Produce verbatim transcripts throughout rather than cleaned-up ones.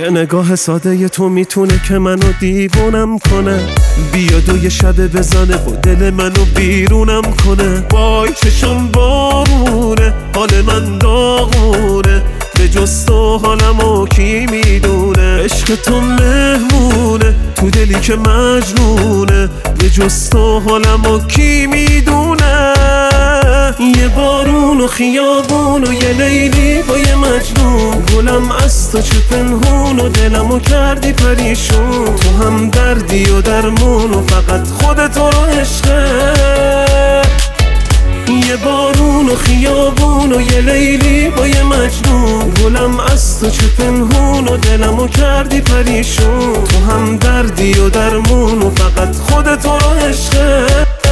یه نگاه ساده تو میتونه که منو دیوونم کنه، بیاد و یه شبه بزنه و دل منو بیرونم کنه. وای چشم بارونه، حال من داغونه، به جز تو حالمو کی میدونه. عشق تو مهمونه تو دلی که مجنونه، به جز تو حالمو کی میدونه. یه بارون و خیابون و یه لیلی با یه مجنون، گلم از تو چه پنهون و دلمو کردی پریشون. تو هم دردی و درمون و فقط خودت رو عشقه. یه بارون و خیابون و یه لیلی با یه مجنون، گلم از تو چه پنهون و دلمو کردی پریشون. تو هم دردی و درمون و فقط خودت رو عشقه.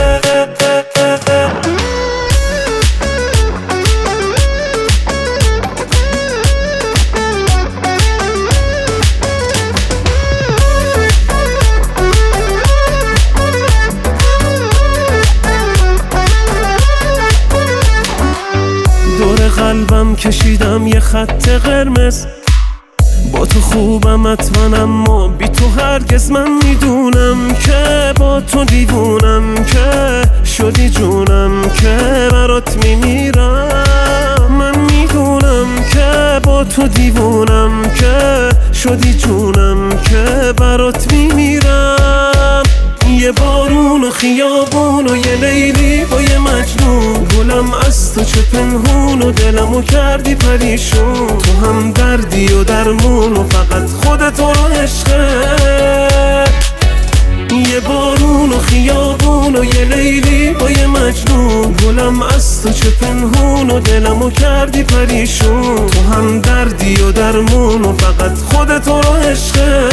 قلبم کشیدم یه خط قرمز، با تو خوبم حتما اما بی تو هرگز. من میدونم که با تو دیوونم، که شدی جونم که برات میمیرم. من میدونم که با تو دیوونم، که شدی جونم که برات میمیرم. یه بارون و خیابون و یه لیلی با یه مجنون، گلم از تو چه پنهون و دلمو کردی پریشون. تو هم دردی و درمون و فقط خودت رو عشقه. یه بارون و خیابون و یه لیلی با یه مجنون، گلم از تو چه پنهون و دلمو کردی پریشون. تو هم دردی و درمون و فقط خودت رو عشقه.